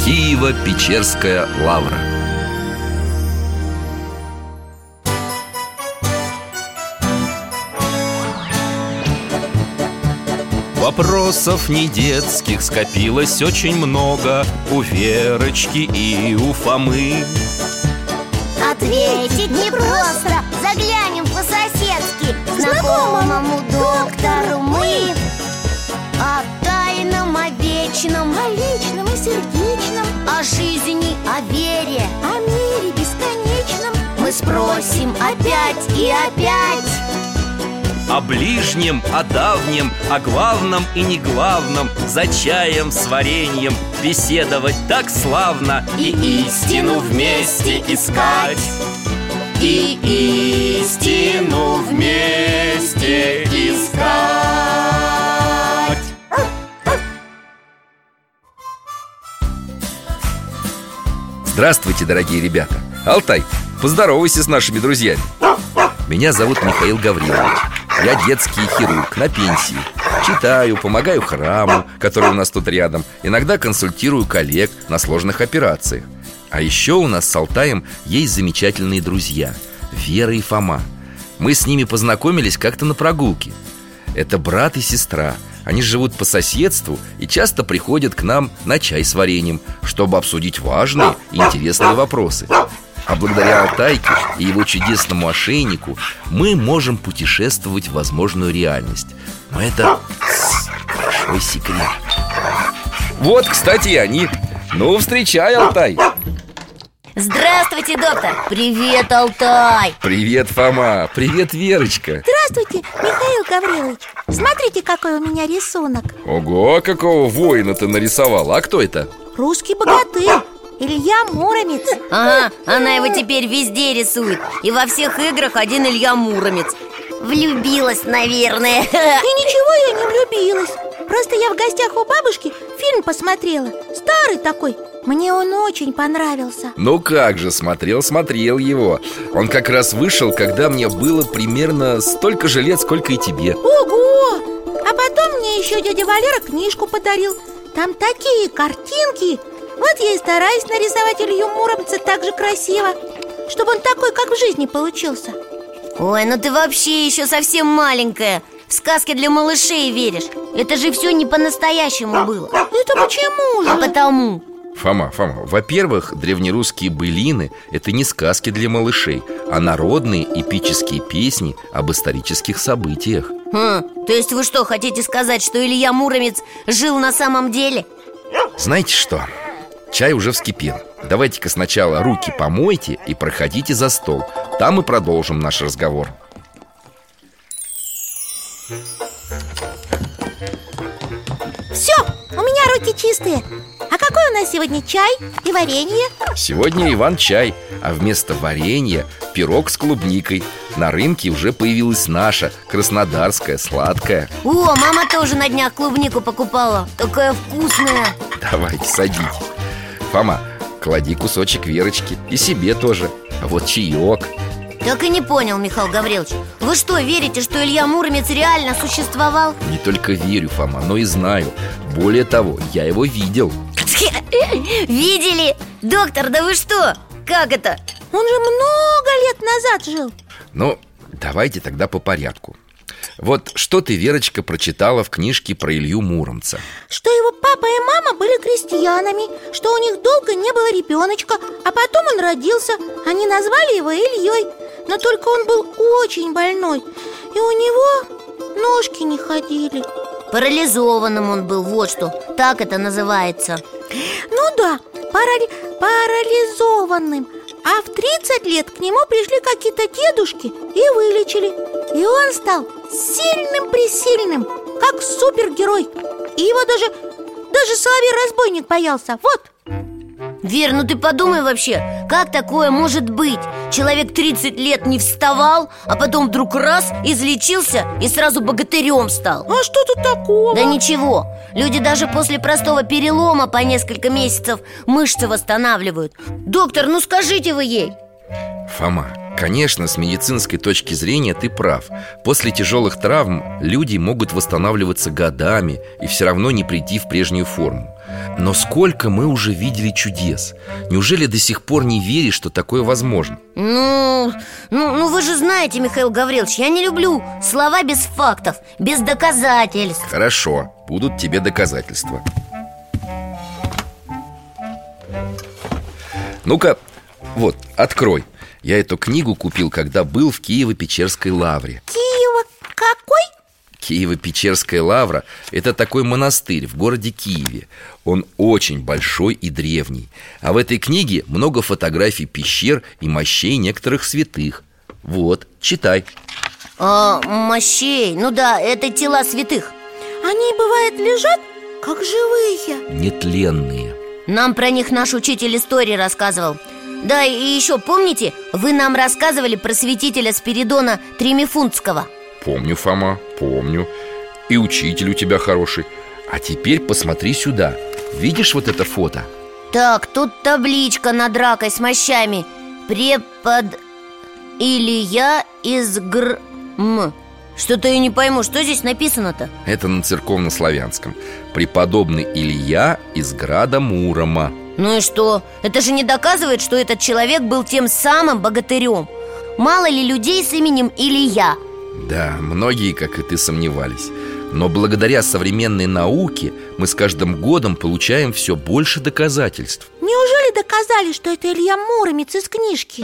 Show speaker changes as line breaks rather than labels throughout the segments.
Киево-Печерская лавра. Вопросов не детских скопилось очень много у Верочки и у Фомы.
Ответить непросто, заглянем по-соседски знакомому доктору мы. О тайном, о вечном,
о личном и сердечном,
о жизни, о вере,
о мире бесконечном
мы спросим опять и опять.
О ближнем, о давнем, о главном и неглавном, за чаем с вареньем беседовать так славно. И истину вместе искать, и истину вместе искать. Здравствуйте, дорогие ребята. Алтай, поздоровайся с нашими друзьями. Меня зовут Михаил Гаврилович. Я детский хирург на пенсии. Читаю, помогаю храму, который у нас тут рядом. Иногда консультирую коллег на сложных операциях. А еще у нас с Алтаем есть замечательные друзья Вера и Фома. Мы с ними познакомились как-то на прогулке. Это брат и сестра. Они живут по соседству и часто приходят к нам на чай с вареньем, чтобы обсудить важные и интересные вопросы. А благодаря Алтайке и его чудесному ошейнику мы можем путешествовать в возможную реальность. Но это большой секрет. Вот, кстати, и они. Ну, встречай, Алтай.
Здравствуйте, доктор. Привет, Алтай.
Привет, Фома. Привет, Верочка.
Здравствуйте, Михаил Гаврилович. Смотрите, какой у меня рисунок.
Ого, какого воина ты нарисовал. А кто это?
Русский богатырь, Илья Муромец.
Ага, она его теперь везде рисует. И во всех играх один Илья Муромец. Влюбилась, наверное.
И ничего я не влюбилась. Просто я в гостях у бабушки фильм посмотрела. Старый такой. Мне он очень понравился.
Ну как же, смотрел его. Он как раз вышел, когда мне было примерно столько же лет, сколько и тебе.
Ого! А потом мне еще дядя Валера книжку подарил. Там такие картинки. Вот я и стараюсь нарисовать Илью Муромца так же красиво, чтобы он такой, как в жизни, получился.
Ой, ну ты вообще еще совсем маленькая. В сказки для малышей веришь. Это же все не по-настоящему было.
Это почему же?
А потому.
Фома, во-первых, древнерусские былины – это не сказки для малышей, а народные эпические песни об исторических событиях.
То есть вы что, хотите сказать, что Илья Муромец жил на самом деле?
Знаете что? Чай уже вскипел. Давайте-ка сначала руки помойте и проходите за стол. Там мы продолжим наш разговор.
Все, у меня руки чистые. А какой у нас сегодня чай и варенье?
Сегодня Иван-чай, а вместо варенья пирог с клубникой. На рынке уже появилась наша, краснодарская, сладкая.
О, мама тоже на днях клубнику покупала. Такая вкусная.
Давайте, садитесь. Фома, клади кусочек Верочки. И себе тоже. А вот чаек.
Так и не понял, Михаил Гаврилович. Вы что, верите, что Илья Муромец реально существовал?
Не только верю, Фома, но и знаю. Более того, я его видел.
Видели? Доктор, да вы что? Как это?
Он же много лет назад жил.
Ну, давайте тогда по порядку. Вот что ты, Верочка, прочитала в книжке про Илью Муромца?
Что его папа и мама были крестьянами, что у них долго не было ребеночка, а потом он родился. Они назвали его Ильей. Но только он был очень больной, и у него ножки не ходили.
Парализованным он был, вот что. Так это называется.
Ну да, парализованным. А в 30 лет к нему пришли какие-то дедушки и вылечили. И он стал сильным-пресильным, как супергерой. И его даже соловей-разбойник боялся. Вот.
Вер, ну ты подумай вообще, как такое может быть? Человек 30 лет не вставал, а потом вдруг раз, излечился и сразу богатырем стал.
А что тут такого?
Да ничего, люди даже после простого перелома по несколько месяцев мышцы восстанавливают. Доктор, ну скажите вы ей.
Фома, конечно, с медицинской точки зрения ты прав. После тяжелых травм люди могут восстанавливаться годами и все равно не прийти в прежнюю форму. Но сколько мы уже видели чудес? Неужели до сих пор не веришь, что такое возможно?
Ну, вы же знаете, Михаил Гаврилович, я не люблю слова без фактов, без доказательств.
Хорошо, будут тебе доказательства. Ну-ка, вот, открой. Я эту книгу купил, когда был в Киево-Печерской лавре.
Киева какой?
Киево-Печерская лавра – это такой монастырь в городе Киеве. Он очень большой и древний. А в этой книге много фотографий пещер и мощей некоторых святых. Вот, читай.
Мощей, ну да, это тела святых.
Они, бывает, лежат, как живые.
Нетленные.
Нам про них наш учитель истории рассказывал. Да, и еще помните, вы нам рассказывали про святителя Спиридона Тремифунтского?
Помню, Фома, помню. И учитель у тебя хороший. А теперь посмотри сюда. Видишь вот это фото?
Так, тут табличка над ракой с мощами. Препод Илья из Что-то я не пойму, что здесь написано-то?
Это на церковнославянском. Преподобный Илья из града Мурома.
Ну и что? Это же не доказывает, что этот человек был тем самым богатырем. Мало ли людей с именем Илья.
Да, многие, как и ты, сомневались. Но благодаря современной науке мы с каждым годом получаем все больше доказательств.
Неужели доказали, что это Илья Муромец из книжки?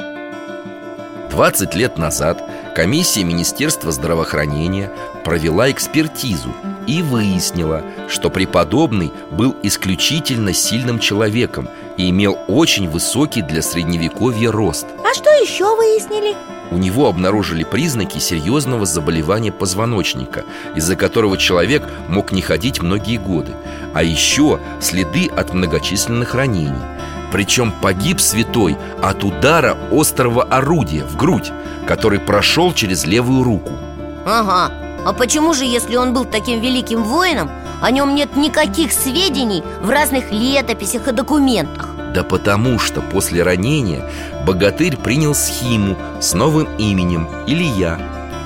20 лет назад комиссия Министерства здравоохранения провела экспертизу и выяснила, что преподобный был исключительно сильным человеком и имел очень высокий для средневековья рост.
А что еще выяснили?
У него обнаружили признаки серьезного заболевания позвоночника, из-за которого человек мог не ходить многие годы. А еще следы от многочисленных ранений. Причем погиб святой от удара острого орудия в грудь, который прошел через левую руку.
Ага, а почему же, если он был таким великим воином, о нем нет никаких сведений в разных летописях и документах?
Да потому что после ранения богатырь принял схиму с новым именем Илья.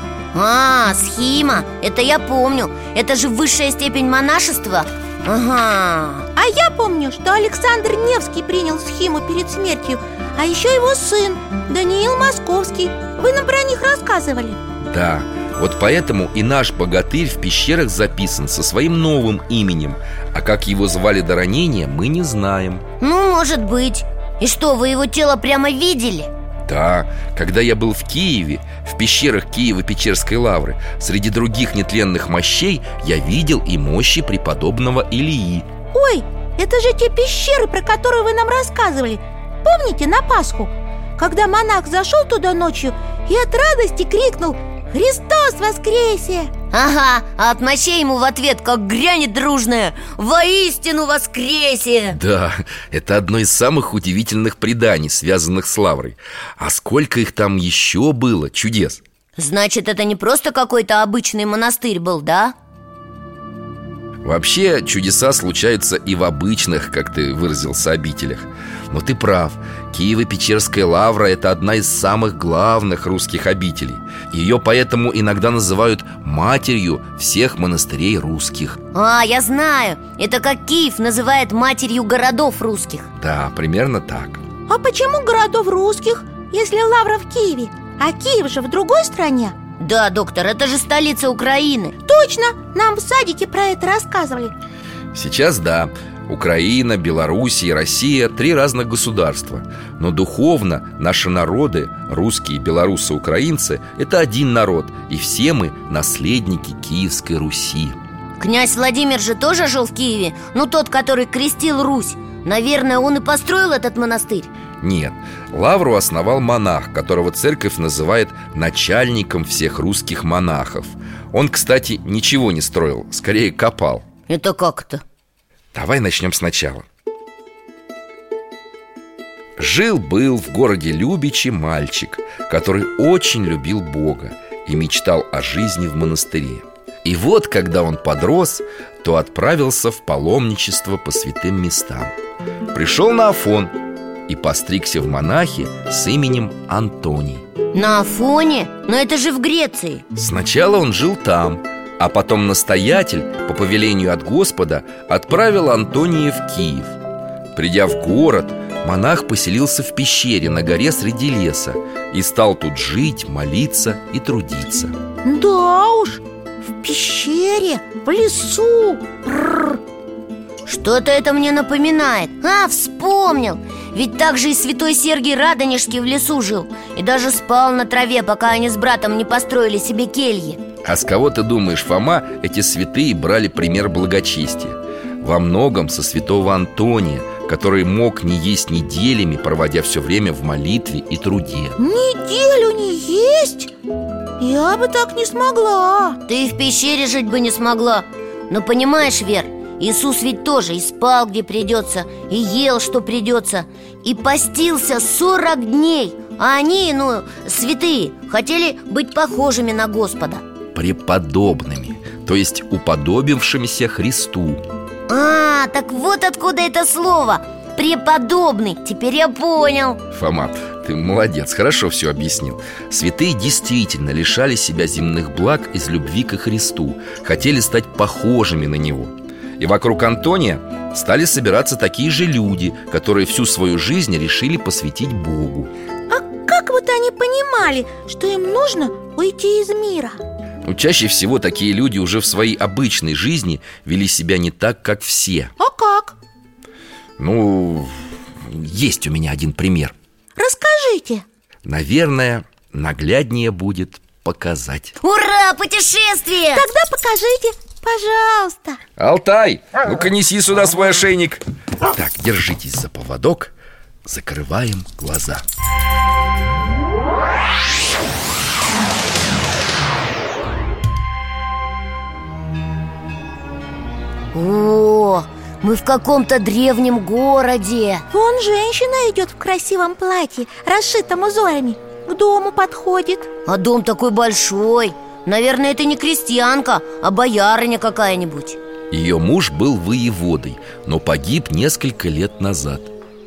Схима, это я помню. Это же высшая степень монашества. Ага.
А я помню, что Александр Невский принял схиму перед смертью. А еще его сын, Даниил Московский. Вы нам про них рассказывали.
Да, вот поэтому и наш богатырь в пещерах записан со своим новым именем. А как его звали до ранения, мы не знаем.
Ну, может быть. И что, вы его тело прямо видели?
Да, когда я был в Киеве, в пещерах Киево-Печерской лавры, среди других нетленных мощей я видел и мощи преподобного Илии.
Ой, это же те пещеры, про которые вы нам рассказывали. Помните, на Пасху? Когда монах зашел туда ночью и от радости крикнул: «Христос воскресе!»
Ага, а от мощей ему в ответ как грянет дружное: «Воистину воскресе!»
Да, это одно из самых удивительных преданий, связанных с лаврой. А сколько их там еще было, чудес!
Значит, это не просто какой-то обычный монастырь был, да?
Вообще, чудеса случаются и в обычных, как ты выразился, обителях. Но ты прав, Киево-Печерская лавра – это одна из самых главных русских обителей. Ее поэтому иногда называют матерью всех монастырей русских.
Я знаю, это как Киев называет матерью городов русских.
Да, примерно так.
А почему городов русских, если лавра в Киеве? А Киев же в другой стране.
Да, доктор, это же столица Украины.
Точно, нам в садике про это рассказывали.
Сейчас да, Украина, Белоруссия и Россия – 3 разных государства. Но духовно наши народы, русские, белорусы, украинцы – это один народ. И все мы наследники Киевской Руси.
Князь Владимир же тоже жил в Киеве. Ну, тот, который крестил Русь. Наверное, он и построил этот монастырь.
Нет, лавру основал монах, которого церковь называет начальником всех русских монахов. Он, кстати, ничего не строил, скорее копал.
Это как это?
Давай начнем сначала. Жил-был в городе Любичи мальчик, который очень любил Бога и мечтал о жизни в монастыре. И вот, когда он подрос, то отправился в паломничество по святым местам. Пришел на Афон и постригся в монахи с именем Антоний.
На Афоне? Но это же в Греции.
Сначала он жил там, А потом настоятель, по повелению от Господа, отправил Антония в Киев. Придя в город, монах поселился в пещере на горе среди леса и стал тут жить, молиться и трудиться.
Да уж, в пещере, в лесу.
Что-то это мне напоминает. Вспомнил. Ведь так же и святой Сергий Радонежский в лесу жил и даже спал на траве, пока они с братом не построили себе кельи.
А с кого ты думаешь, Фома, эти святые брали пример благочестия? Во многом со святого Антония, который мог не есть неделями, проводя все время в молитве и труде.
Неделю не есть? Я бы так не смогла.
Ты и в пещере жить бы не смогла. Но понимаешь, Вер, Иисус ведь тоже и спал, где придется, и ел, что придется, и постился 40 дней. А они, святые, хотели быть похожими на Господа.
Преподобными, то есть уподобившимися Христу.
Так вот откуда это слово преподобный, теперь я понял.
Фома, ты молодец, хорошо все объяснил. Святые действительно лишали себя земных благ из любви ко Христу, хотели стать похожими на Него. И вокруг Антония стали собираться такие же люди, которые всю свою жизнь решили посвятить Богу.
А как вот они понимали, что им нужно уйти из мира?
Чаще всего такие люди уже в своей обычной жизни вели себя не так, как все.
А как?
Есть у меня один пример.
Расскажите.
Наверное, нагляднее будет показать.
Ура, путешествие!
Тогда покажите, пожалуйста.
Алтай, ну-ка неси сюда свой ошейник. Так, держитесь за поводок. Закрываем глаза.
О, мы в каком-то древнем городе.
Вон женщина идет в красивом платье, расшитом узорами. К дому подходит.
А дом такой большой. Наверное, это не крестьянка, а боярыня какая-нибудь.
Ее муж был воеводой, но погиб несколько лет назад.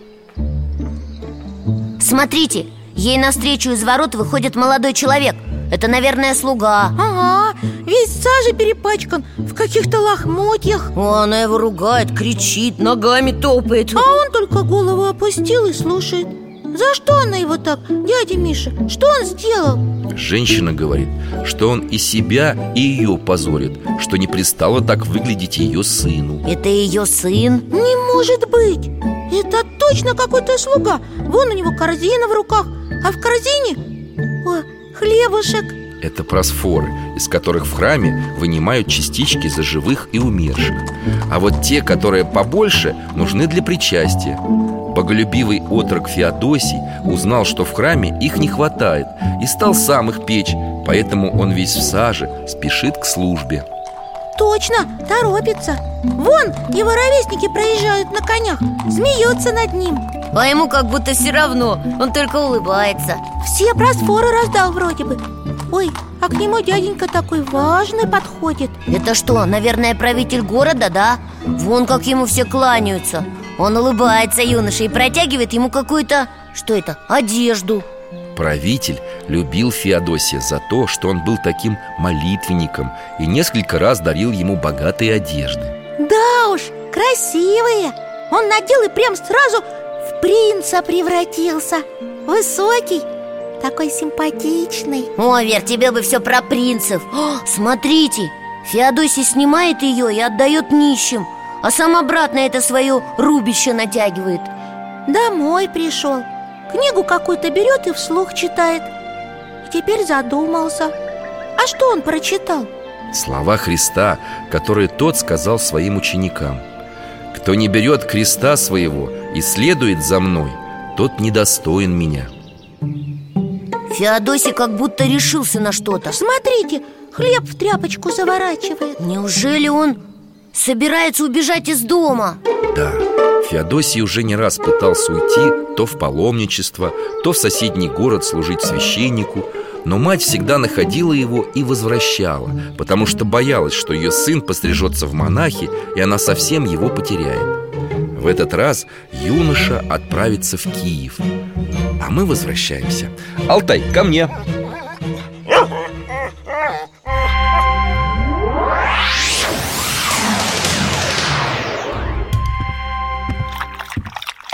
Смотрите, ей навстречу из ворот выходит молодой человек. Это, наверное, слуга.
Ага, весь в саже перепачкан, в каких-то лохмотьях.
Она его ругает, кричит, ногами топает.
А он только голову опустил и слушает. За что она его так, дядя Миша? Что он сделал?
Женщина говорит, что он и себя, и ее позорит, что не пристало так выглядеть ее сыну.
Это ее сын?
Не может быть! Это точно какой-то слуга. Вон у него корзина в руках, а в корзине хлебушек.
Это просфоры, из которых в храме вынимают частички за живых и умерших. А вот те, которые побольше, нужны для причастия. Боголюбивый отрок Феодосий узнал, что в храме их не хватает, и стал сам их печь. Поэтому он весь в саже, спешит к службе.
Точно, торопится. Вон его ровесники проезжают на конях, смеются над ним.
А ему как будто все равно, он только улыбается.
Все просфоры раздал вроде бы. Ой, а к нему дяденька такой важный подходит.
Это что, наверное, правитель города, да? Вон как ему все кланяются. Он улыбается юноше и протягивает ему какую-то, что это, одежду.
Правитель любил Феодосия за то, что он был таким молитвенником и несколько раз дарил ему богатые одежды.
Да уж, красивые. Он надел и прям сразу в принца превратился. Высокий, такой симпатичный.
О, Вер, тебе бы все про принцев. Смотрите, Феодосий снимает ее и отдает нищим, а сам обратно это свое рубище натягивает.
Домой пришел, книгу какую-то берет и вслух читает. И теперь задумался. А что он прочитал?
Слова Христа, которые тот сказал своим ученикам: «Кто не берет креста своего и следует за мной, тот недостоин меня».
Феодосий как будто решился на что-то.
Смотрите, хлеб в тряпочку заворачивает.
Неужели он собирается убежать из дома?
Да, Феодосий уже не раз пытался уйти то в паломничество, то в соседний город служить священнику. Но мать всегда находила его и возвращала, потому что боялась, что ее сын пострижется в монахи, и она совсем его потеряет. В этот раз юноша отправится в Киев. А мы возвращаемся. Алтай, ко мне.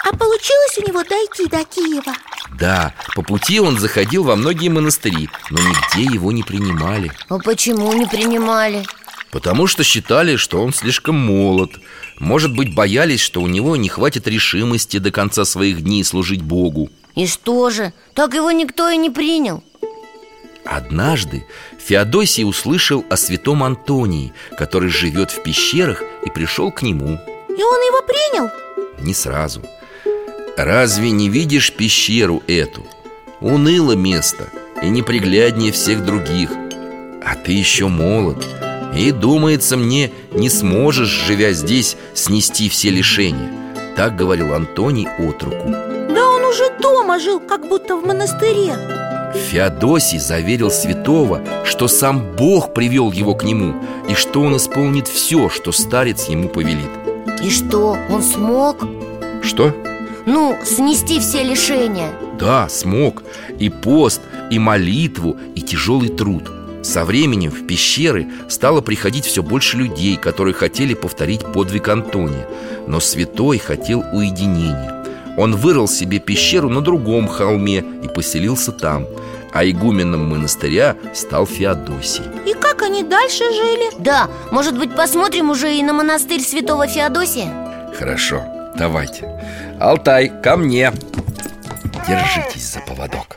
А получилось у него дойти до Киева?
Да, по пути он заходил во многие монастыри, но нигде его не принимали.
А почему не принимали?
Потому что считали, что он слишком молод. Может быть, боялись, что у него не хватит решимости до конца своих дней служить Богу.
И что же, так его никто и не принял?
Однажды Феодосий услышал о святом Антонии, который живет в пещерах, и пришел к нему.
И он его принял?
Не сразу. Разве не видишь пещеру эту? Уныло место и непригляднее всех других. А ты еще молод, и, думается мне, не сможешь, живя здесь, снести все лишения. Так говорил Антоний отроку.
Да он уже дома жил, как будто в монастыре.
Феодосий заверил святого, что сам Бог привел его к нему, и что он исполнит все, что старец ему повелит.
И что, он смог?
Что?
Ну, снести все лишения.
Да, смог. И пост, и молитву, и тяжелый труд. Со временем в пещеры стало приходить все больше людей, которые хотели повторить подвиг Антония. Но святой хотел уединения. Он вырыл себе пещеру на другом холме и поселился там. А игуменом монастыря стал Феодосий.
И как они дальше жили?
Да, может быть, посмотрим уже и на монастырь святого Феодосия?
Хорошо, давайте. Алтай, ко мне. Держитесь за поводок.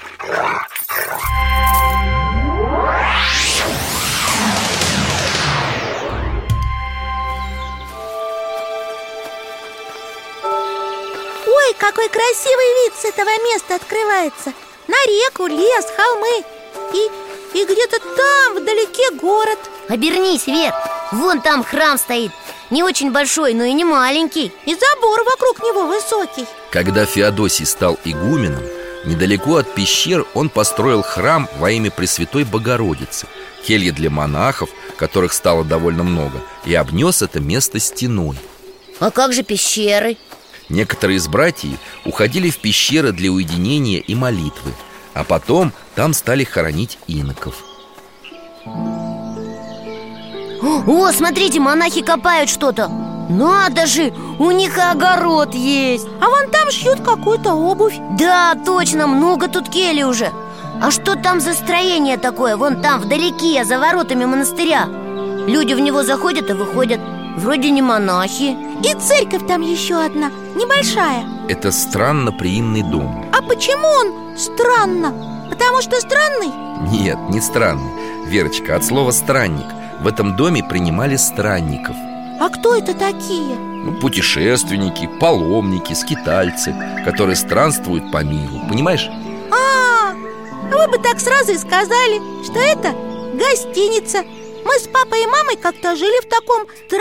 Ой, какой красивый вид с этого места открывается. На реку, лес, холмы. И где-то там вдалеке город.
Обернись, Вер, вон там храм стоит. Не очень большой, но и не маленький.
И забор вокруг него высокий.
Когда Феодосий стал игуменом, недалеко от пещер он построил храм во имя Пресвятой Богородицы, кельи для монахов, которых стало довольно много, и обнес это место стеной.
А как же пещеры?
Некоторые из братьев уходили в пещеры для уединения и молитвы, а потом там стали хоронить иноков.
О, смотрите, монахи копают что-то. Надо же, у них и огород есть.
А вон там шьют какую-то обувь.
Да, точно, много тут келий уже. А что там за строение такое? Вон там, вдалеке, за воротами монастыря. Люди в него заходят и выходят. Вроде не монахи.
И церковь там еще одна, небольшая.
Это странно-приимный дом.
А почему он странно? Потому что странный?
Нет, не странный, Верочка, от слова «странник». В этом доме принимали странников.
А кто это такие?
Путешественники, паломники, скитальцы, которые странствуют по миру, понимаешь?
А вы бы так сразу и сказали, что это гостиница. Мы с папой и мамой как-то жили в таком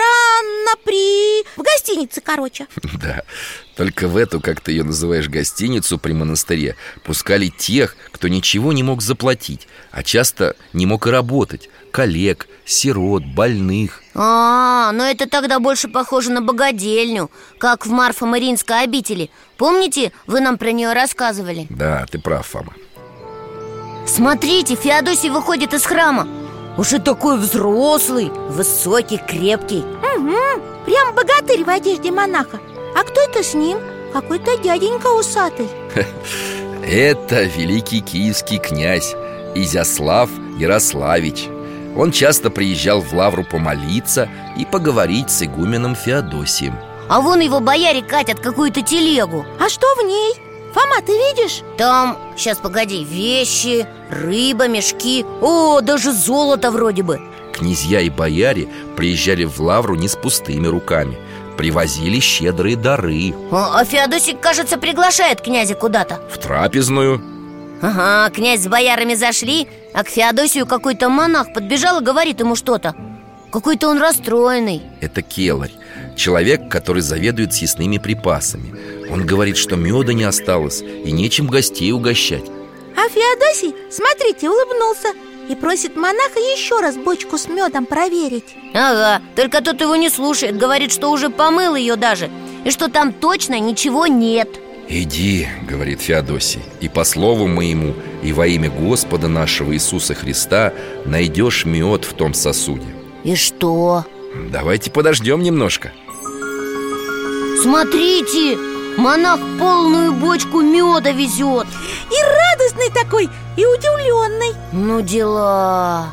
в гостинице, короче.
Да, только в эту, как ты ее называешь, гостиницу при монастыре пускали тех, кто ничего не мог заплатить, а часто не мог и работать. Коллег, сирот, больных.
Но это тогда больше похоже на богадельню, как в Марфо-Мариинской обители. Помните, вы нам про нее рассказывали?
Да, ты прав, Фома.
Смотрите, Феодосий выходит из храма. Уже такой взрослый, высокий, крепкий.
Угу, прям богатырь в одежде монаха. А кто это с ним? Какой-то дяденька усатый.
Это великий киевский князь Изяслав Ярославич. Он часто приезжал в лавру помолиться и поговорить с игуменом Феодосием.
А вон его бояре катят какую-то телегу.
А что в ней? Фома, ты видишь?
Там, сейчас погоди, вещи, рыба, мешки. О, даже золото вроде бы.
Князья и бояре приезжали в лавру не с пустыми руками. Привозили щедрые дары.
А Феодосий, кажется, приглашает князя куда-то.
В трапезную.
Ага, князь с боярами зашли, а к Феодосию какой-то монах подбежал и говорит ему что-то. Какой-то он расстроенный.
Это келарь, человек, который заведует съестными припасами. Он говорит, что меда не осталось и нечем гостей угощать.
А Феодосий, смотрите, улыбнулся и просит монаха еще раз бочку с медом проверить.
Ага, только тот его не слушает, говорит, что уже помыл ее даже, и что там точно ничего нет.
«Иди, — говорит Феодосий, — и по слову моему, и во имя Господа нашего Иисуса Христа найдешь мед в том сосуде».
И что?
Давайте подождем немножко.
Смотрите, монах полную бочку меда везет.
И радостный такой, и удивленный.
Ну дела.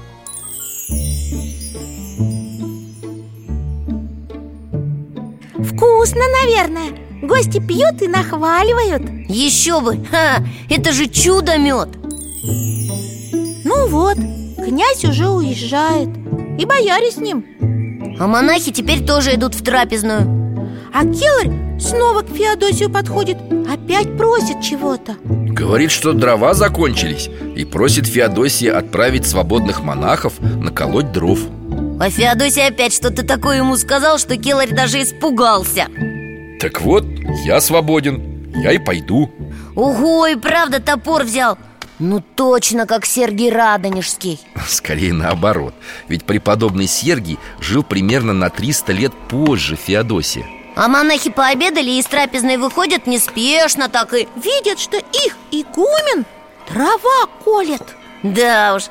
Вкусно, наверное. Гости пьют и нахваливают.
Еще бы, это же чудо-мед.
Ну вот, князь уже уезжает. И бояре с ним.
А монахи теперь тоже идут в трапезную.
А келарь снова к Феодосию подходит. Опять просит чего-то.
Говорит, что дрова закончились, и просит Феодосия отправить свободных монахов наколоть дров.
А Феодосий опять что-то такое ему сказал, что келарь даже испугался.
Так вот, я свободен, я и пойду.
Ого, и правда топор взял. Ну точно, как Сергий Радонежский.
Скорее наоборот. Ведь преподобный Сергий жил примерно на 300 лет позже Феодосия.
А монахи пообедали и из трапезной выходят неспешно так и...
Видят, что их игумен дрова колет.
Да уж.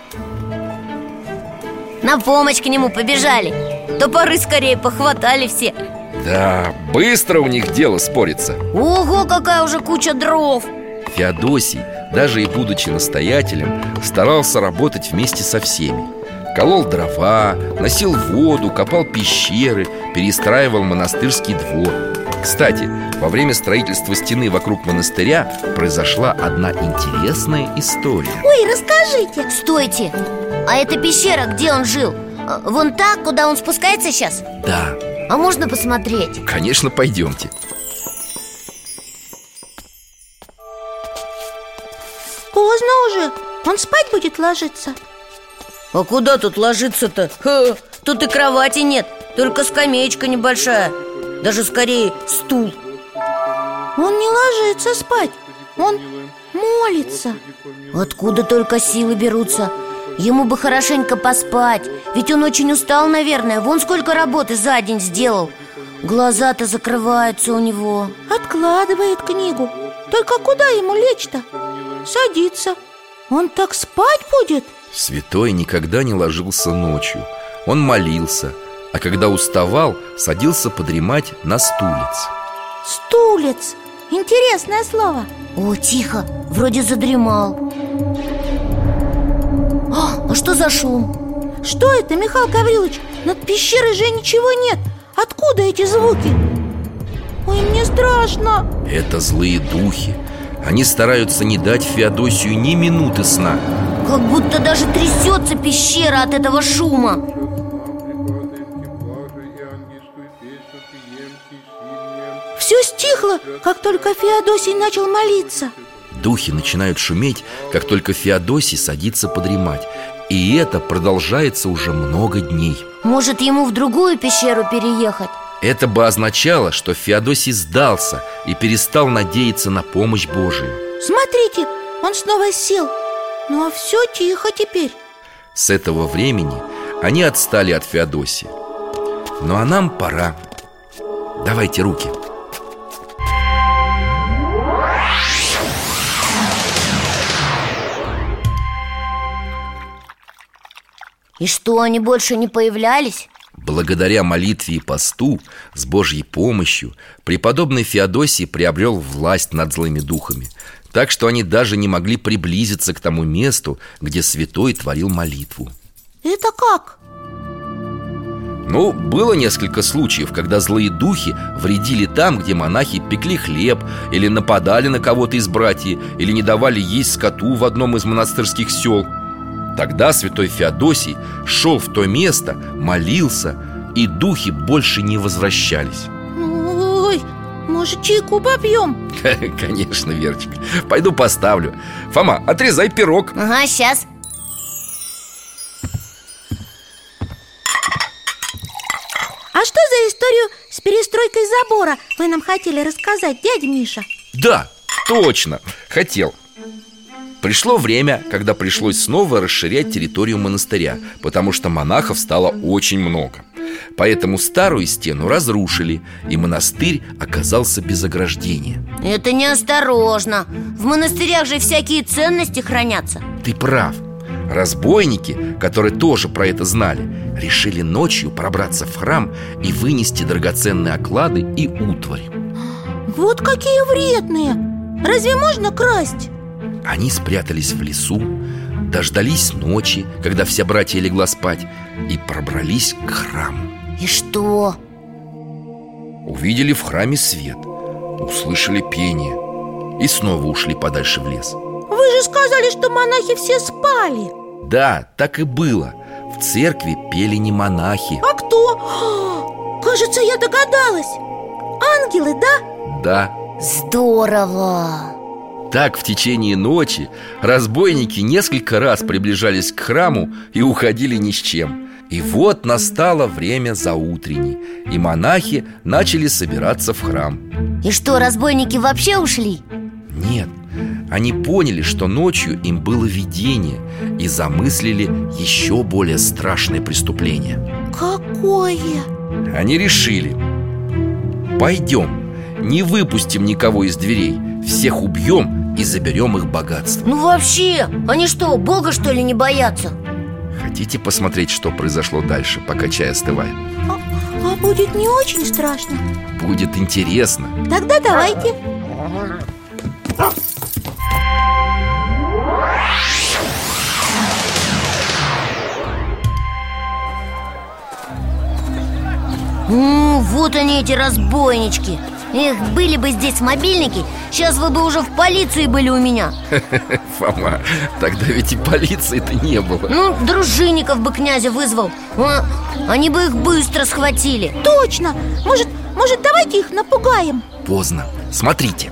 На помощь к нему побежали. Топоры скорее похватали все.
Да, быстро у них дело спорится.
Ого, какая уже куча дров.
Феодосий, даже и будучи настоятелем, старался работать вместе со всеми. Колол дрова, носил воду, копал пещеры, перестраивал монастырский двор. Кстати, во время строительства стены вокруг монастыря произошла одна интересная история.
Ой, расскажите.
Стойте, а эта пещера, где он жил? Вон та, куда он спускается сейчас?
Да.
А можно посмотреть?
Конечно, пойдемте.
Поздно уже, он спать будет ложиться.
А куда тут ложиться-то? Тут и кровати нет, только скамеечка небольшая. Даже скорее стул.
Он не ложится спать, он молится.
Откуда только силы берутся? Ему бы хорошенько поспать. Ведь он очень устал, наверное. Вон сколько работы за день сделал. Глаза-то закрываются у него.
Откладывает книгу. Только куда ему лечь-то? Садится. Он так спать будет?
Святой никогда не ложился ночью. Он молился, а когда уставал, садился подремать на стулец.
Стулец. Интересное слово.
О, тихо, вроде задремал. А что за шум?
Что это, Михаил Гаврилович? Над пещерой же ничего нет. Откуда эти звуки? Ой, мне страшно.
Это злые духи. Они стараются не дать Феодосию ни минуты сна.
Как будто даже трясется пещера от этого шума.
Все стихло, как только Феодосий начал молиться.
Духи начинают шуметь, как только Феодосий садится подремать. И это продолжается уже много дней.
Может, ему в другую пещеру переехать?
Это бы означало, что Феодосий сдался и перестал надеяться на помощь Божию.
Смотрите, он снова сел. Ну а все тихо теперь.
С этого времени они отстали от Феодосия. Ну а нам пора. Давайте руки.
И что, они больше не появлялись?
Благодаря молитве и посту, с Божьей помощью, преподобный Феодосий приобрел власть над злыми духами, так что они даже не могли приблизиться к тому месту, где святой творил молитву.
Это как?
Ну, было несколько случаев, когда злые духи вредили там, где монахи пекли хлеб, или нападали на кого-то из братьев, или не давали есть скоту в одном из монастырских сел. Тогда святой Феодосий шел в то место, молился, и духи больше не возвращались.
Ой, может, чайку попьем?
Конечно, Верочка. Пойду поставлю. Фома, отрезай пирог.
Ага, сейчас.
А что за историю с перестройкой забора вы нам хотели рассказать, дядя Миша?
Да, точно, хотел. Пришло время, когда пришлось снова расширять территорию монастыря, потому что монахов стало очень много. Поэтому старую стену разрушили, и монастырь оказался без ограждения.
Это неосторожно. В монастырях же всякие ценности хранятся.
Ты прав. Разбойники, которые тоже про это знали, решили ночью пробраться в храм и вынести драгоценные оклады и утварь.
Вот какие вредные! Разве можно красть?
Они спрятались в лесу, дождались ночи, когда вся братья легла спать, и пробрались к храму.
И что?
Увидели в храме свет, услышали пение и снова ушли подальше в лес.
Вы же сказали, что монахи все спали.
Да, так и было. В церкви пели не монахи.
А кто? Кажется, я догадалась. Ангелы, да?
Да.
Здорово!
Так в течение ночи разбойники несколько раз приближались к храму и уходили ни с чем. И вот настало время заутренней, и монахи начали собираться в храм.
И что, разбойники вообще ушли?
Нет, они поняли, что ночью им было видение, и замыслили еще более страшное преступление.
Какое?
Они решили: пойдем, не выпустим никого из дверей, всех убьем и заберем их богатство.
Ну вообще, они что, Бога что ли не боятся?
Хотите посмотреть, что произошло дальше, пока чай остывает?
А будет не очень страшно?
Будет интересно.
Тогда давайте.
Вот они, эти разбойнички. Эх, были бы здесь мобильники, сейчас вы бы уже в полиции были у меня.
Фома, тогда ведь и полиции-то не было.
Ну, дружинников бы князя вызвал. Они бы их быстро схватили.
Точно! Может, давайте их напугаем?
Поздно. Смотрите.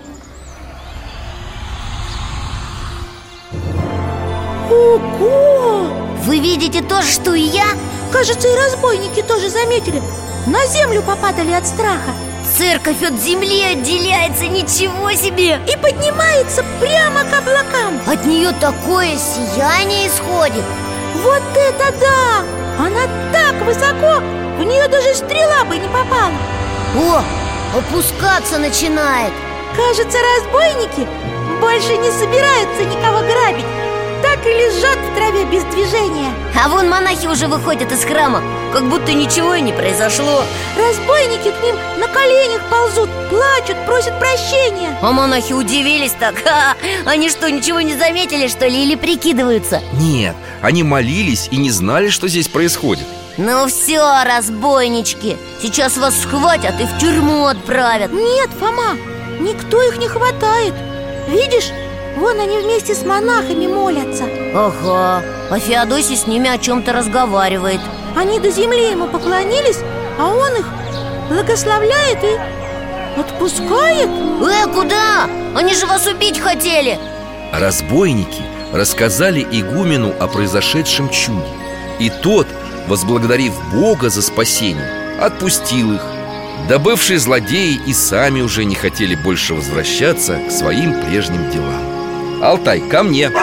Ого!
Вы видите то же, что и я?
Кажется, и разбойники тоже заметили. На землю попадали от страха.
Церковь от земли отделяется, ничего себе!
И поднимается прямо к облакам.
От нее такое сияние исходит.
Вот это да! Она так высоко, в нее даже стрела бы не попала.
О, опускаться начинает.
Кажется, разбойники больше не собираются никого грабить. Так и лежат в траве без движения.
А вон монахи уже выходят из храма, как будто ничего и не произошло.
Разбойники к ним на коленях ползут, плачут, просят прощения.
А монахи удивились так. Они что, ничего не заметили, что ли, или прикидываются?
Нет, они молились и не знали, что здесь происходит.
Ну все, разбойнички, сейчас вас схватят и в тюрьму отправят.
Нет, Фома, никто их не хватает. Видишь, вон они вместе с монахами молятся.
Ага, а Феодосий с ними о чем-то разговаривает.
Они до земли ему поклонились, а он их благословляет и отпускает.
Куда? Они же вас убить хотели.
Разбойники рассказали игумену о произошедшем чуде, и тот, возблагодарив Бога за спасение, отпустил их. Да бывшие злодеи и сами уже не хотели больше возвращаться к своим прежним делам. Алтай, ко мне!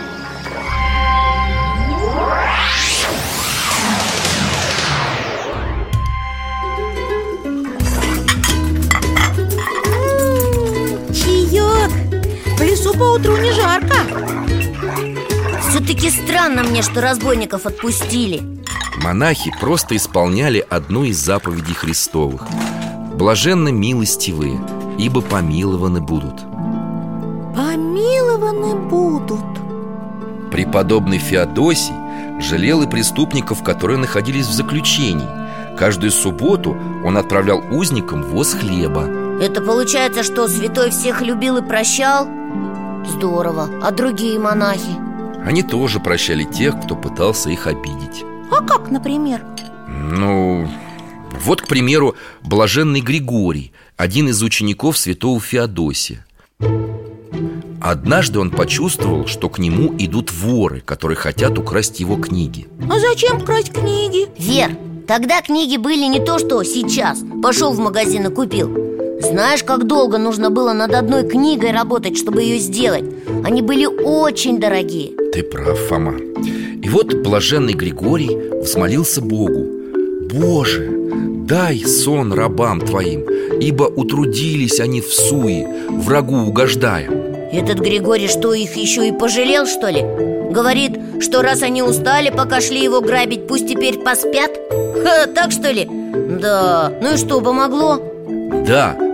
Чаек! В лесу поутру не жарко.
Все-таки странно мне, что разбойников отпустили.
Монахи просто исполняли одну из заповедей Христовых: блаженны милостивые, ибо помилованы будут.
Помилованы будут.
Преподобный Феодосий жалел и преступников, которые находились в заключении. Каждую субботу он отправлял узникам воз хлеба.
Это получается, что святой всех любил и прощал? Здорово. А другие монахи?
Они тоже прощали тех, кто пытался их обидеть.
А как, например?
Ну, вот, к примеру, блаженный Григорий, один из учеников святого Феодосия. Однажды он почувствовал, что к нему идут воры, которые хотят украсть его книги.
А зачем красть книги?
Вер, тогда книги были не то, что сейчас. Пошел в магазин и купил. Знаешь, как долго нужно было над одной книгой работать, чтобы ее сделать? Они были очень дорогие.
Ты прав, Фома. И вот блаженный Григорий взмолился Богу: «Боже, дай сон рабам твоим, ибо утрудились они в суе, врагу угождая».
Этот Григорий что, их еще и пожалел, что ли? Говорит, что раз они устали, пока шли его грабить, пусть теперь поспят? Так что ли? Да, ну и что, помогло?
Да,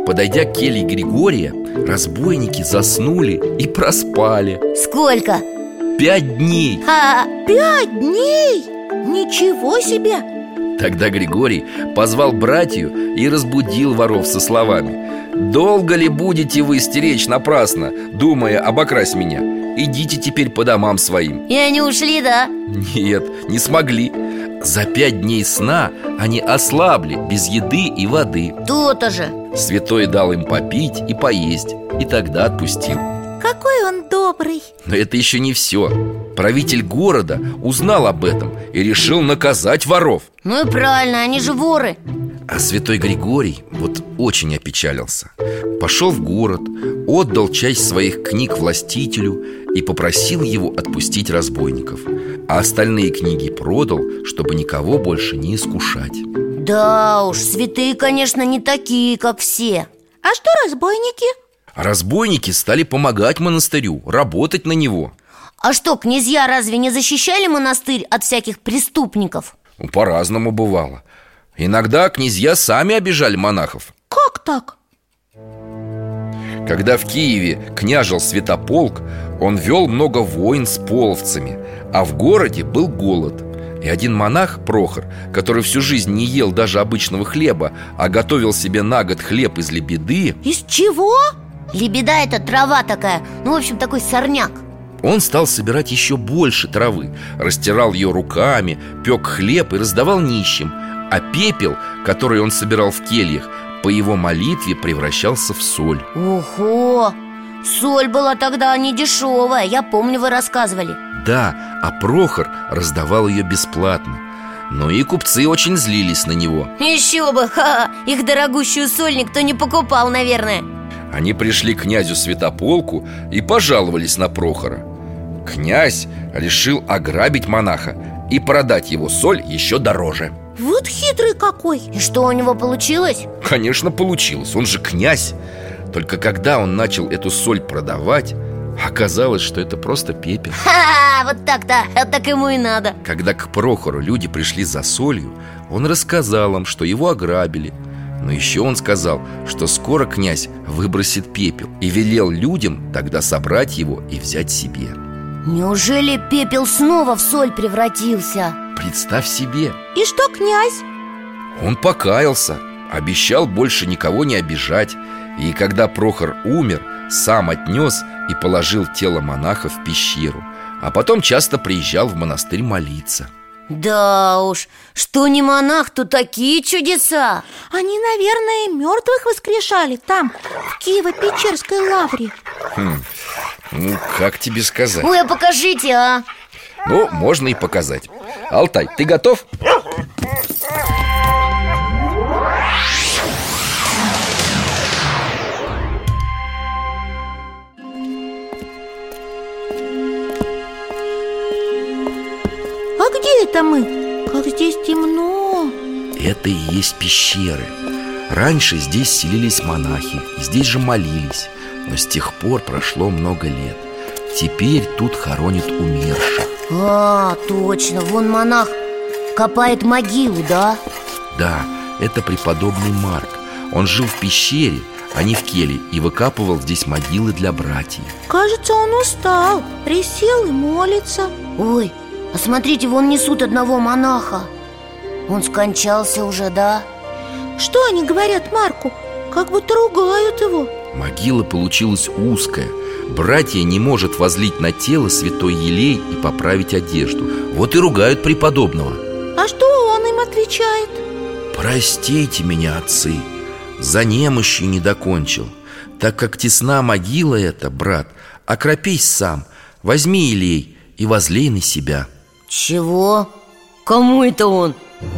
Подойдя к келье Григория, разбойники заснули и проспали.
Сколько?
5 дней.
5 дней? Ничего себе!
Тогда Григорий позвал братью и разбудил воров со словами: «Долго ли будете вы стеречь напрасно, думая обокрасть меня? Идите теперь по домам своим».
И они ушли, да?
Нет, не смогли. За 5 дней сна они ослабли без еды и воды.
То-то же.
Святой дал им попить и поесть, и тогда отпустил.
Какой он добрый!
Но это еще не все. Правитель города узнал об этом и решил наказать воров.
Ну и правильно, они же воры.
А святой Григорий вот очень опечалился. Пошел в город, отдал часть своих книг властителю и попросил его отпустить разбойников. А остальные книги продал, чтобы никого больше не искушать.
Да уж, святые, конечно, не такие, как все.
А что разбойники?
А разбойники стали помогать монастырю, работать на него.
А что, князья разве не защищали монастырь от всяких преступников?
По-разному бывало. Иногда князья сами обижали монахов.
Как так?
Когда в Киеве княжил Святополк, он вел много войн с половцами, а в городе был голод. И один монах, Прохор, который всю жизнь не ел даже обычного хлеба, а готовил себе на год хлеб из лебеды.
Из чего?
Лебеда — это трава такая, ну, в общем, такой сорняк.
Он стал собирать еще больше травы, растирал ее руками, пек хлеб и раздавал нищим. А пепел, который он собирал в кельях, по его молитве превращался в соль.
Ого! Соль была тогда не дешевая, я помню, вы рассказывали.
Да, а Прохор раздавал ее бесплатно. Но и купцы очень злились на него.
Еще бы, их дорогущую соль никто не покупал, наверное.
Они пришли к князю Святополку и пожаловались на Прохора. Князь решил ограбить монаха и продать его соль еще дороже.
Вот хитрый какой!
И что у него получилось?
Конечно, получилось, он же князь. Только когда он начал эту соль продавать, оказалось, что это просто пепел.
Вот так-то, так ему и надо.
Когда к Прохору люди пришли за солью, он рассказал им, что его ограбили. Но еще он сказал, что скоро князь выбросит пепел, и велел людям тогда собрать его и взять себе.
Неужели пепел снова в соль превратился?
Представь себе.
И что князь?
Он покаялся, обещал больше никого не обижать. И когда Прохор умер, сам отнес и положил тело монаха в пещеру. А потом часто приезжал в монастырь молиться.
Да уж, что не монах, то такие чудеса.
Они, наверное, мертвых воскрешали там, в Киево-Печерской лавре.
Ну, как тебе сказать?
Ой, а покажите, а?
Ну, можно и показать. Алтай, ты готов?
А где это мы? Как здесь темно.
Это и есть пещеры. Раньше здесь селились монахи, и здесь же молились. Но с тех пор прошло много лет. Теперь тут хоронят умерших.
Точно, вон монах копает могилу, да?
Да, это преподобный Марк. Он жил в пещере, а не в келье, и выкапывал здесь могилы для братьев.
Кажется, он устал, присел и молится.
Ой, а смотрите, вон несут одного монаха. Он скончался уже, да?
Что они говорят Марку? Как будто ругают его.
Могила получилась узкая. Братья не может возлить на тело святой елей и поправить одежду. Вот и ругают преподобного.
А что он им отвечает?
Простите меня, отцы, за немощью не докончил. Так как тесна могила эта, брат, окропись сам, возьми елей и возлей на себя.
Чего? Кому это он?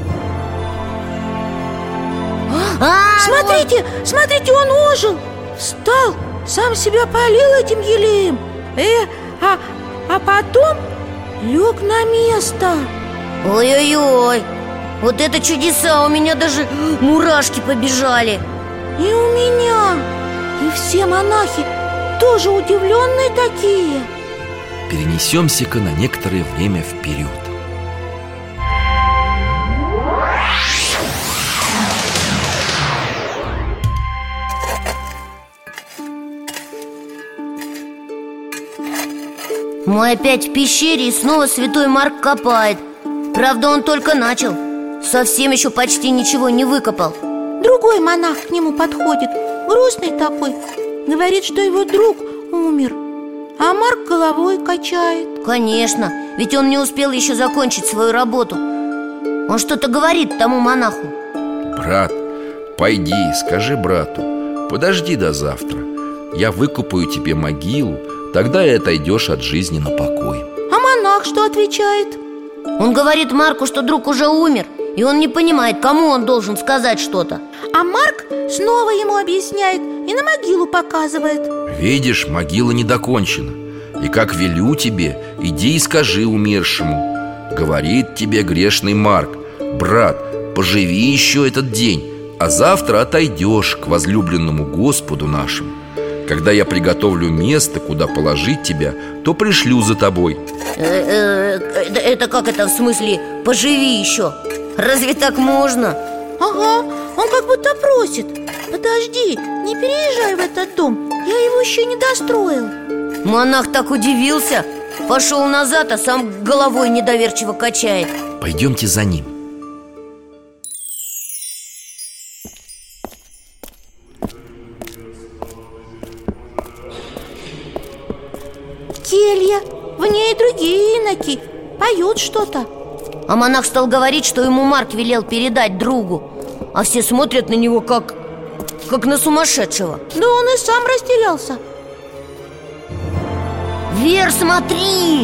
Смотрите, смотрите, он ожил. Встал, сам себя полил этим елеем. А потом лег на место.
Ой-ой-ой, вот это чудеса, у меня даже мурашки побежали.
И у меня. И все монахи тоже удивленные такие.
Перенесемся-ка на некоторое время вперед.
Мы опять в пещере, и снова святой Марк копает. Правда, он только начал. Совсем еще почти ничего не выкопал.
Другой монах к нему подходит, грустный такой. Говорит, что его друг умер. А Марк головой качает.
Конечно, ведь он не успел еще закончить свою работу. Он что-то говорит тому монаху.
Брат, пойди, скажи брату: подожди до завтра. Я выкопаю тебе могилу, тогда и отойдешь от жизни на покой.
А монах что отвечает?
Он говорит Марку, что друг уже умер, и он не понимает, кому он должен сказать что-то.
А Марк снова ему объясняет и на могилу показывает.
Видишь, могила не докончена. И как велю тебе, иди и скажи умершему: говорит тебе грешный Марк: брат, поживи еще этот день, а завтра отойдешь к возлюбленному Господу нашему. Когда я приготовлю место, куда положить тебя, то пришлю за тобой.
Это как это, в смысле, поживи еще? Разве так можно?
Ага, он как будто просит: подожди, не переезжай в этот дом, я его еще не достроил.
Монах так удивился, пошел назад, а сам головой недоверчиво качает.
Пойдемте за ним.
Келья, в ней другие иноки, поют что-то.
А монах стал говорить, что ему Марк велел передать другу. А все смотрят на него как на сумасшедшего.
Да он и сам растерялся.
Вер, смотри!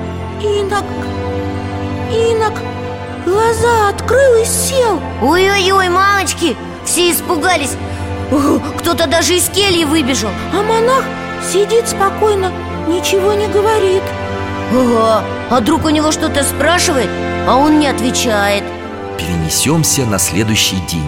Инок глаза открыл и сел.
Ой-ой-ой, мамочки! Все испугались. Кто-то даже из кельи выбежал.
А монах сидит спокойно, ничего не говорит.
Ага, а друг у него что-то спрашивает, а он не отвечает.
Перенесемся на следующий день.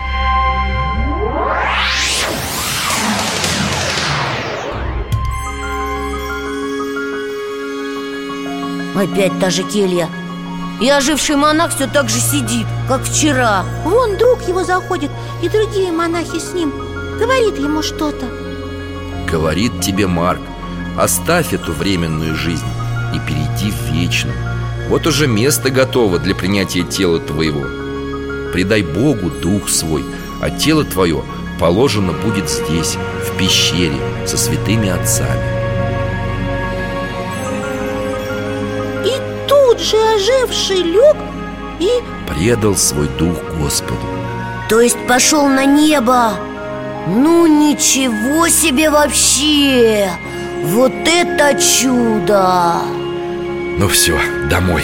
Опять та же келья. И оживший монах все так же сидит, как вчера.
Вон друг его заходит, и другие монахи с ним. Говорит ему что-то.
Говорит тебе Марк: оставь эту временную жизнь и перейди в вечную. Вот уже место готово для принятия тела твоего. Предай Богу дух свой, а тело твое положено будет здесь, в пещере, со святыми отцами.
И тут же оживший лег и
предал свой дух Господу.
То есть пошел на небо. Ну ничего себе вообще! Вот это чудо!
Ну все, домой.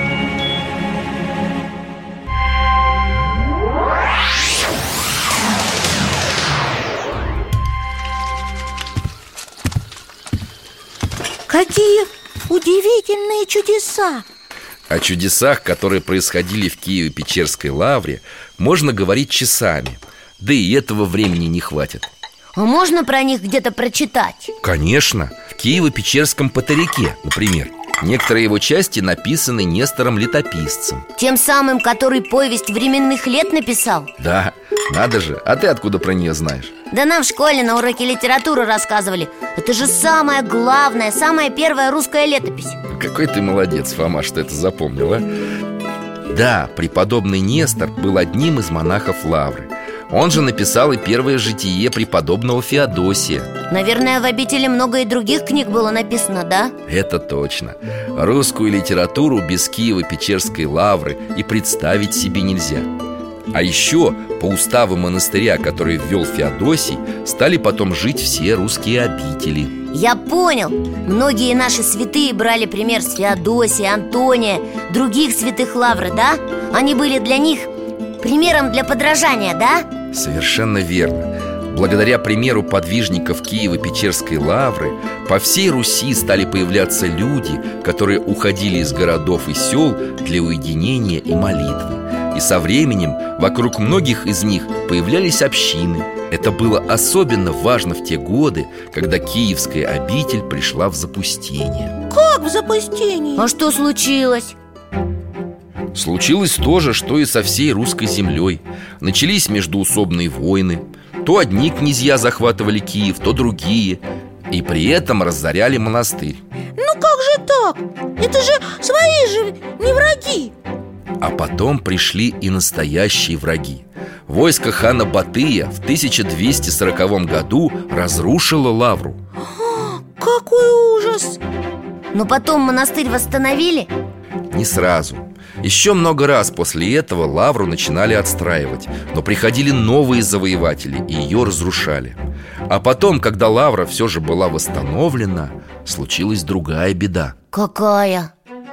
какие удивительные чудеса!
О чудесах, которые происходили в Киево-Печерской лавре, можно говорить часами. Да и этого времени не хватит.
А можно про них где-то прочитать?
Конечно, в Киево-Печерском Патарике, например. Некоторые его части написаны Нестором Летописцем.
Тем самым, который повесть временных лет написал?
Да, надо же, а ты откуда про нее знаешь?
Да нам в школе на уроке литературы рассказывали. Это же самая главная, самая первая русская летопись.
Какой ты молодец, Фома, что это запомнил, а? Да, преподобный Нестор был одним из монахов лавры. Он же написал и первое житие преподобного Феодосия.
Наверное, в обители много и других книг было написано, да?
Это точно. Русскую литературу без Киево-Печерской лавры и представить себе нельзя. А еще по уставу монастыря, который ввел Феодосий, стали потом жить все русские обители.
Я понял. Многие наши святые брали пример с Феодосия, Антония, других святых лавры, да? Они были для них примером для подражания, да?
Совершенно верно. Благодаря примеру подвижников Киево-Печерской лавры по всей Руси стали появляться люди, которые уходили из городов и сел для уединения и молитвы. И со временем вокруг многих из них появлялись общины. Это было особенно важно в те годы, когда Киевская обитель пришла в запустение.
Как в запустение?
А что случилось?
Случилось то же, что и со всей русской землей. Начались междоусобные войны. То одни князья захватывали Киев, то другие. И при этом разоряли монастырь.
Ну как же так? Это же свои же, не враги.
А потом пришли и настоящие враги. Войско хана Батыя в 1240 году разрушило лавру.
Какой ужас!
Но потом монастырь восстановили?
Не сразу. Еще много раз после этого лавру начинали отстраивать, но приходили новые завоеватели и ее разрушали. А потом, когда лавра все же была восстановлена, случилась другая беда.
Какая?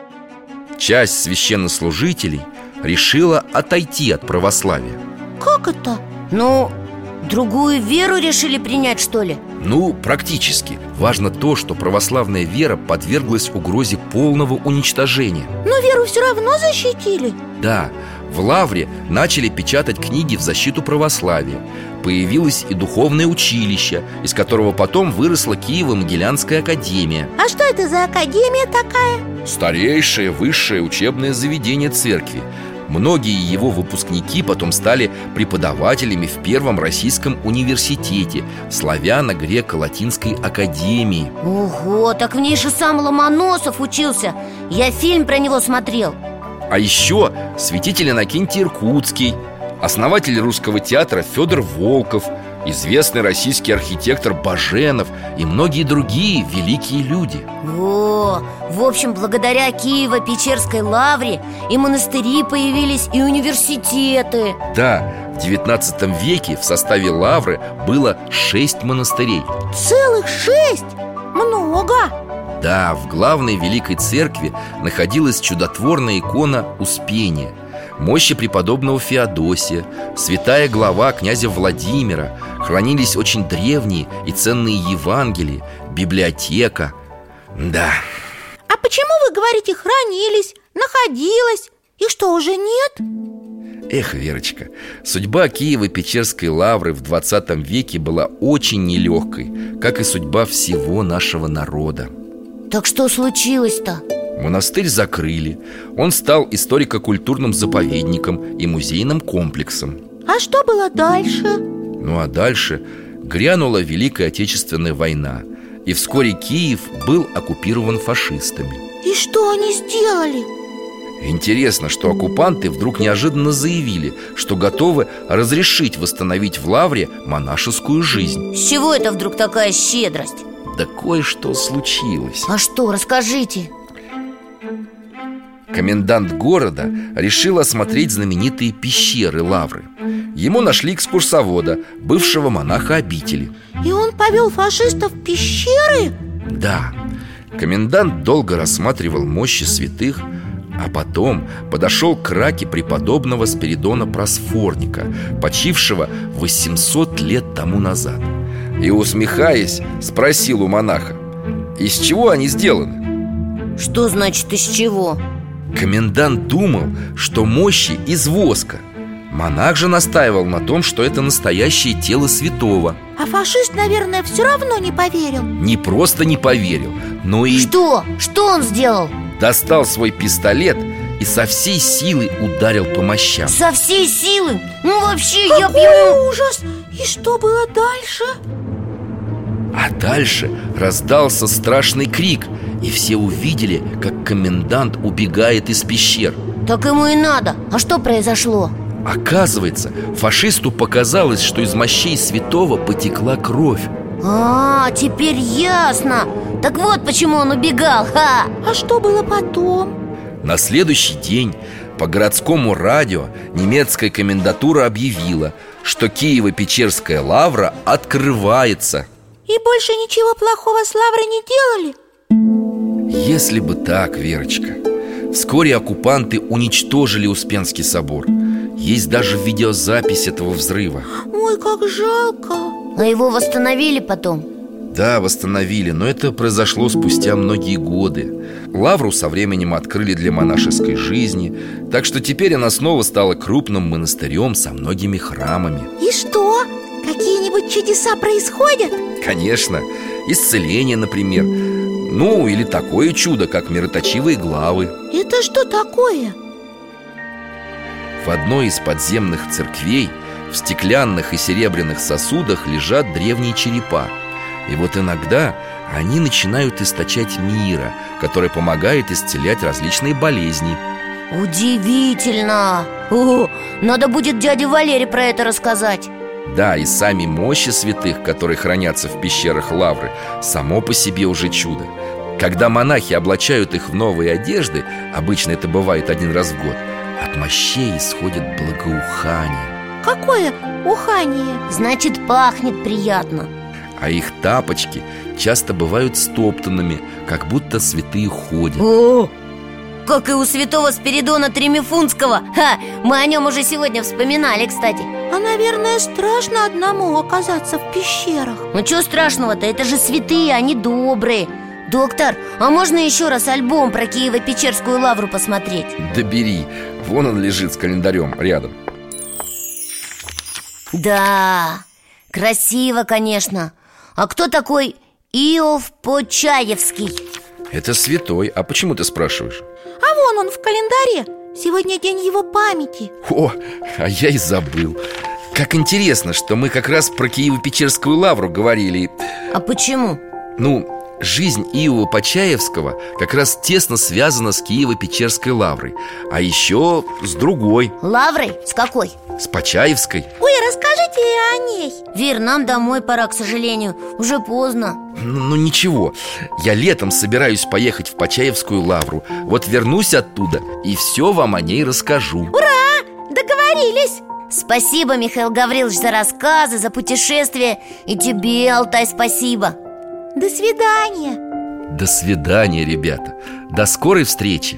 Часть священнослужителей решила отойти от православия.
Как это?
Ну, другую веру решили принять, что ли?
Ну, практически. Важно то, что православная вера подверглась угрозе полного уничтожения.
Но веру все равно защитили.
Да, в лавре начали печатать книги в защиту православия. Появилось и духовное училище, из которого потом выросла Киево-Могилянская академия.
А что это за академия такая?
Старейшее высшее учебное заведение церкви. Многие его выпускники потом стали преподавателями в Первом Российском университете Славяно-Греко-Латинской академии.
Ого, так в ней же сам Ломоносов учился. Я фильм про него смотрел.
А еще святитель Иннокентий Иркутский, основатель русского театра Федор Волков, известный российский архитектор Баженов и многие другие великие люди.
О, в общем, благодаря Киево-Печерской лавре и монастыри появились, и университеты.
Да, в 19 веке в составе лавры было 6 монастырей.
Целых 6? Много.
Да, в главной великой церкви находилась чудотворная икона Успения, мощи преподобного Феодосия, святая глава князя Владимира. Хранились очень древние и ценные Евангелия, библиотека. Да.
А почему вы говорите хранились, находилось? И что, уже нет?
Эх, Верочка, судьба Киево-Печерской лавры в 20 веке была очень нелегкой, как и судьба всего нашего народа.
Так что случилось-то?
Монастырь закрыли. Он стал историко-культурным заповедником и музейным комплексом.
А что было дальше?
Ну а дальше грянула Великая Отечественная война, и вскоре Киев был оккупирован фашистами.
И что они сделали?
Интересно, что оккупанты вдруг неожиданно заявили, что готовы разрешить восстановить в лавре монашескую жизнь.
С чего это вдруг такая щедрость?
Да кое-что случилось.
А что, расскажите.
Комендант города решил осмотреть знаменитые пещеры лавры. Ему нашли экскурсовода, бывшего монаха обители.
И он повел фашистов в пещеры?
Да. Комендант долго рассматривал мощи святых, а потом подошел к раке преподобного Спиридона Просфорника, почившего 800 лет тому назад. И, усмехаясь, спросил у монаха: из чего они сделаны?
Что значит из чего?
Комендант думал, что мощи из воска. Монах же настаивал на том, что это настоящее тело святого.
А фашист, наверное, все равно не поверил.
Не просто не поверил, но и...
Что? Что он сделал?
Достал свой пистолет и со всей силы ударил по мощам.
Со всей силы? Ну вообще,
Какой
я б ему...
ужас! И что было дальше?
А дальше раздался страшный крик, и все увидели, как комендант убегает из пещер.
Так ему и надо. А что произошло?
Оказывается, фашисту показалось, что из мощей святого потекла кровь.
А, теперь ясно. Так вот почему он убегал, ха!
А что было потом?
На следующий день по городскому радио немецкая комендатура объявила, что Киево-Печерская лавра открывается.
И больше ничего плохого с лаврой не делали?
Если бы так, Верочка. Вскоре оккупанты уничтожили Успенский собор. Есть даже видеозапись этого взрыва.
Ой, как жалко.
А его восстановили потом?
Да, восстановили, но это произошло спустя многие годы. Лавру со временем открыли для монашеской жизни, так что теперь она снова стала крупным монастырем со многими храмами.
И что? Какие-нибудь чудеса происходят?
Конечно, исцеление, например. Ну, или такое чудо, как мироточивые главы.
Это что такое?
В одной из подземных церквей в стеклянных и серебряных сосудах лежат древние черепа. И вот иногда они начинают источать мира, который помогает исцелять различные болезни.
Удивительно! О, надо будет дяде Валере про это рассказать.
Да, и сами мощи святых, которые хранятся в пещерах Лавры, само по себе уже чудо. Когда монахи облачают их в новые одежды, обычно это бывает один раз в год, от мощей исходит благоухание.
Какое ухание?
Значит, пахнет приятно.
А их тапочки часто бывают стоптанными, как будто святые ходят.
О, как и у святого Спиридона Тремифунского. Ха, мы о нем уже сегодня вспоминали, кстати.
А, наверное, страшно одному оказаться в пещерах.
Ну что страшного-то, это же святые, они добрые. Доктор, а можно еще раз альбом про Киево-Печерскую лавру посмотреть?
Да бери, вон он лежит с календарем рядом.
Да, красиво, конечно. А кто такой Иов Почаевский?
Это святой, а почему ты спрашиваешь?
А вон он в календаре. Сегодня день его памяти.
О, а я и забыл. Как интересно, что мы как раз про Киево-Печерскую лавру говорили.
А почему?
Ну, жизнь Иова Почаевского как раз тесно связана с Киево-Печерской лаврой. А еще с другой.
Лаврой? С какой?
С Почаевской.
Ой, расскажите о ней.
Вер, нам домой пора, к сожалению. Уже поздно.
Ну ничего, я летом собираюсь поехать в Почаевскую лавру. Вот вернусь оттуда и все вам о ней расскажу.
Ура! Договорились!
Спасибо, Михаил Гаврилович, за рассказы, за путешествие. И тебе, Алтай, спасибо.
До свидания.
До свидания, ребята. До скорой встречи.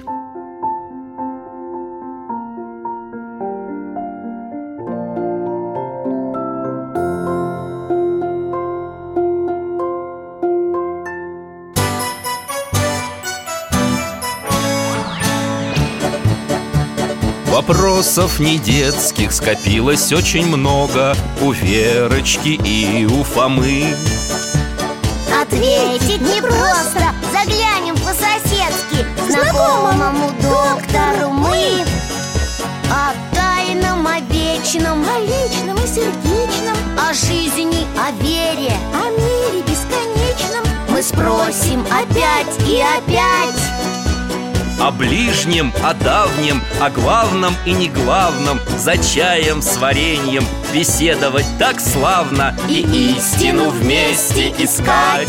Вопросов не детских скопилось очень много у Верочки и у Фомы.
Ответить непросто, заглянем по-соседски знакомому доктору мы. О тайном, о вечном,
О личном и сердечном,
о жизни, о вере
о мире бесконечном
мы спросим опять и опять.
О ближнем, о давнем, о главном и неглавном, за чаем с вареньем беседовать так славно. И истину вместе искать,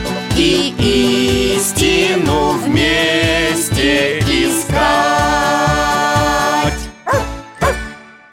и истину вместе искать.